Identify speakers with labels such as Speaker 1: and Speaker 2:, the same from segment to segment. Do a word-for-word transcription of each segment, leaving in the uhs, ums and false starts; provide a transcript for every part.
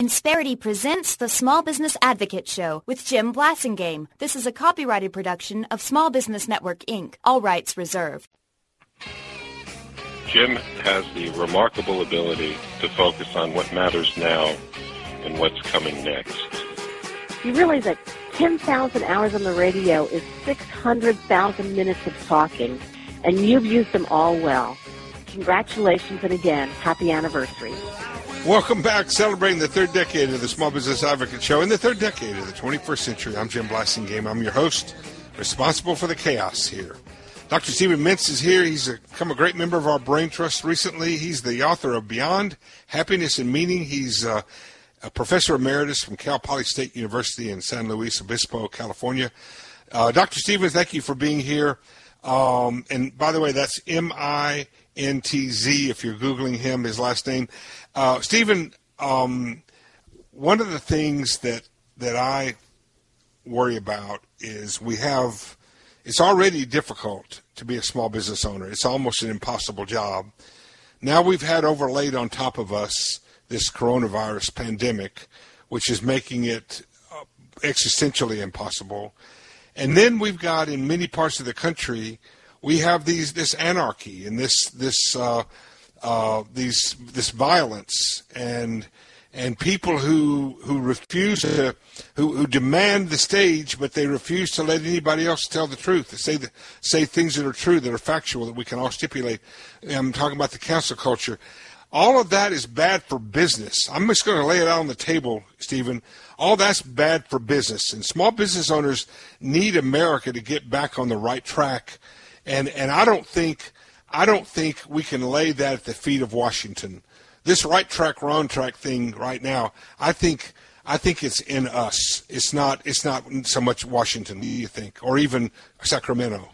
Speaker 1: Insperity presents the Small Business Advocate Show with Jim Blasingame. This is a copyrighted production of Small Business Network, Incorporated. All rights reserved.
Speaker 2: Jim has the remarkable ability to focus on what matters now and what's coming next.
Speaker 3: You realize that ten thousand hours on the radio is six hundred thousand minutes of talking, and you've used them all well. Congratulations, and again, happy anniversary.
Speaker 4: Welcome back, celebrating the third decade of the Small Business Advocate Show in the third decade of the twenty-first century. I'm Jim Blasingame. I'm your host, responsible for the chaos here. Doctor Stephen Mintz is here. He's a, become a great member of our Brain Trust recently. He's the author of Beyond Happiness and Meaning. He's uh, a professor emeritus from Cal Poly State University in San Luis Obispo, California. Uh, Doctor Stephen, thank you for being here. Um, and by the way, that's M I N T Z if you're Googling him, his last name. Uh, Stephen, um, one of the things that that I worry about is we have, it's already difficult to be a small business owner. It's almost an impossible job. Now we've had overlaid on top of us this coronavirus pandemic, which is making it uh, existentially impossible. And then we've got in many parts of the country, we have these this anarchy and this this uh, uh, these this violence and and people who who refuse to who, who demand the stage, but they refuse to let anybody else tell the truth. They say the, say things that are true, that are factual, that we can all stipulate. I'm talking about the cancel culture. All of that is bad for business. I'm just going to lay it out on the table, Stephen. All that's bad for business, and small business owners need America to get back on the right track. And and I don't think I don't think we can lay that at the feet of Washington. This right track, wrong track thing right now, I think I think it's in us. It's not it's not so much Washington, do you think, or even Sacramento?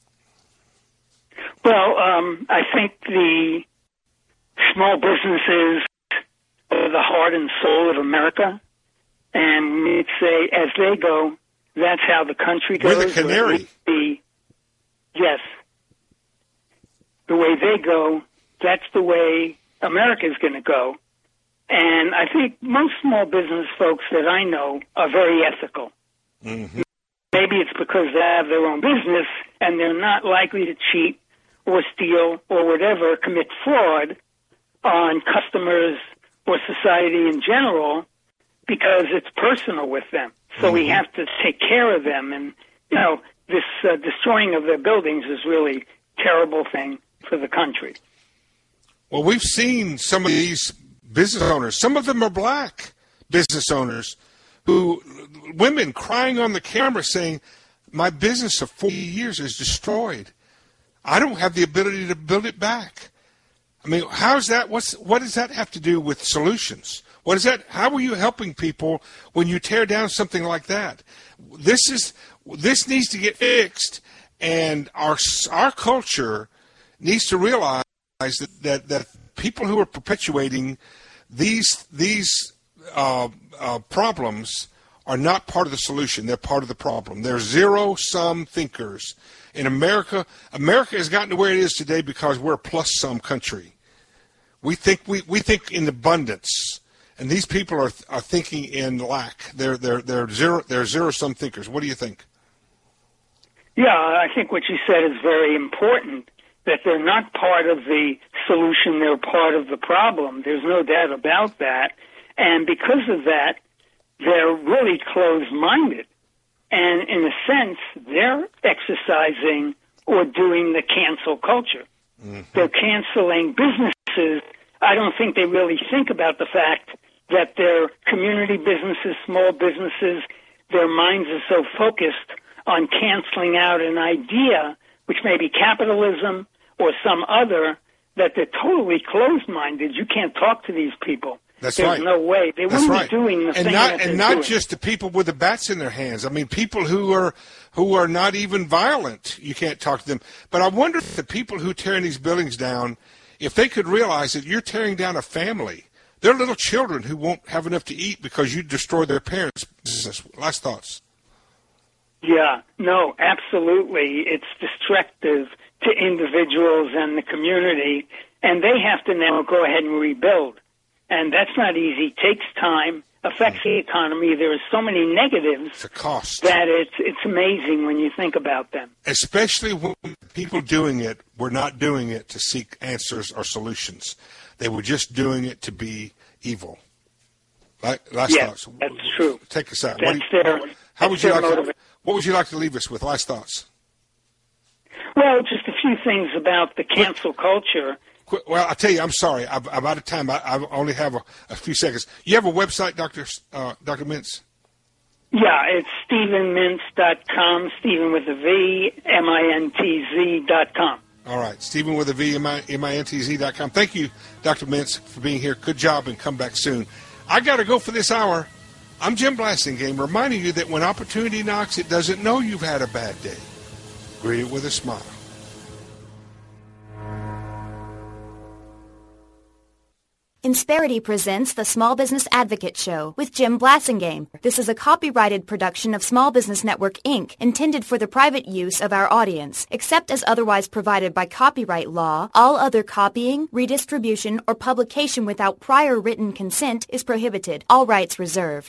Speaker 5: Well, um, I think the small businesses are the heart and soul of America, and it's a, as they go, that's how the country goes.
Speaker 4: We're the canary.
Speaker 5: The, yes. The way they go, that's the way America's going to go. And I think most small business folks that I know are very ethical.
Speaker 4: Mm-hmm.
Speaker 5: Maybe it's because they have their own business and they're not likely to cheat or steal or whatever, commit fraud on customers or society in general, because it's personal with them. So mm-hmm. we have to take care of them. And, you know, this uh, destroying of their buildings is really a terrible thing for the country.
Speaker 4: Well, we've seen some of these business owners, some of them are black business owners, who, women crying on the camera saying, my business of forty years is destroyed. I don't have the ability to build it back. I mean, how's that? What's what does that have to do with solutions? What is that? How are you helping people when you tear down something like that? This is this needs to get fixed, and our our culture needs to realize that that, that people who are perpetuating these these uh, uh, problems are not part of the solution. They're part of the problem. They're zero-sum thinkers. In America, America has gotten to where it is today because we're a plus-sum country. We think we, we think in abundance, and these people are are thinking in lack. They're they're they're zero they're zero-sum thinkers. What do you think?
Speaker 5: Yeah, I think what you said is very important. That they're not part of the solution; they're part of the problem. There's no doubt about that, and because of that, they're really closed-minded. And in a sense, they're exercising or doing the cancel culture. Mm-hmm. They're canceling businesses. I don't think they really think about the fact that their community businesses, small businesses, their minds are so focused on canceling out an idea, which may be capitalism or some other, that they're totally closed-minded. You can't talk to these people.
Speaker 4: That's
Speaker 5: There's
Speaker 4: right.
Speaker 5: no way. They
Speaker 4: That's
Speaker 5: wouldn't
Speaker 4: right.
Speaker 5: be doing the
Speaker 4: and
Speaker 5: thing
Speaker 4: not,
Speaker 5: that
Speaker 4: And
Speaker 5: they're
Speaker 4: not
Speaker 5: doing.
Speaker 4: just the people with the bats in their hands. I mean, people who are who are not even violent, you can't talk to them. But I wonder if the people who tear these buildings down, if they could realize that you're tearing down a family. They're little children who won't have enough to eat because you destroyed their parents' business. Last thoughts.
Speaker 5: Yeah, no, absolutely. It's destructive to individuals and the community, and they have to now go ahead and rebuild. and that's not easy. Takes time, affects the economy. There are so many negatives
Speaker 4: It's a cost.
Speaker 5: that it's it's amazing when you think about them.
Speaker 4: Especially when people doing it were not doing it to seek answers or solutions. They were just doing it to be evil. Like, last
Speaker 5: Yes,
Speaker 4: thoughts.
Speaker 5: that's true.
Speaker 4: Take us out.
Speaker 5: That's
Speaker 4: What do you-
Speaker 5: their,
Speaker 4: how
Speaker 5: that's
Speaker 4: would you
Speaker 5: their
Speaker 4: like to,
Speaker 5: motivation.
Speaker 4: what would you like to leave us with? Last thoughts.
Speaker 5: Well, just a few things about the cancel culture.
Speaker 4: Qu- Well, I'll tell you, I'm sorry. I'm, I'm out of time. I, I only have a, a few seconds. You have a website, Doctor Uh, Doctor Mintz?
Speaker 5: Yeah, it's stephen mintz dot com, Stephen with a V, M I N T Z dot com.
Speaker 4: All right. Stephen with a V, M I N T Z dot com. Thank you, Doctor Mintz, for being here. Good job, and come back soon. I got to go for this hour. I'm Jim Blasingame, reminding you that when opportunity knocks, it doesn't know you've had a bad day. Greet it with a smile.
Speaker 1: Insperity presents the Small Business Advocate Show with Jim Blasingame. This is a copyrighted production of Small Business Network, Incorporated, intended for the private use of our audience. Except as otherwise provided by copyright law, all other copying, redistribution, or publication without prior written consent is prohibited. All rights reserved.